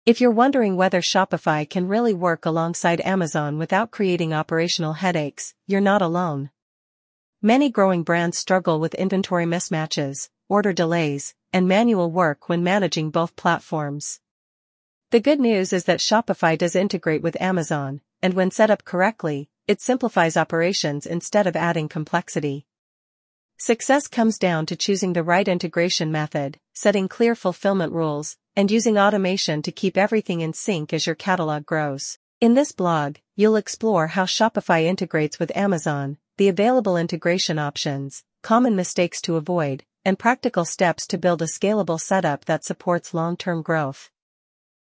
If you're wondering whether Shopify can really work alongside Amazon without creating operational headaches, you're not alone. Many growing brands struggle with inventory mismatches, order delays, and manual work when managing both platforms. The good news is that Shopify does integrate with Amazon, and when set up correctly, it simplifies operations instead of adding complexity. Success comes down to choosing the right integration method, setting clear fulfillment rules, and using automation to keep everything in sync as your catalog grows. In this blog, you'll explore how Shopify integrates with Amazon, the available integration options, common mistakes to avoid, and practical steps to build a scalable setup that supports long-term growth.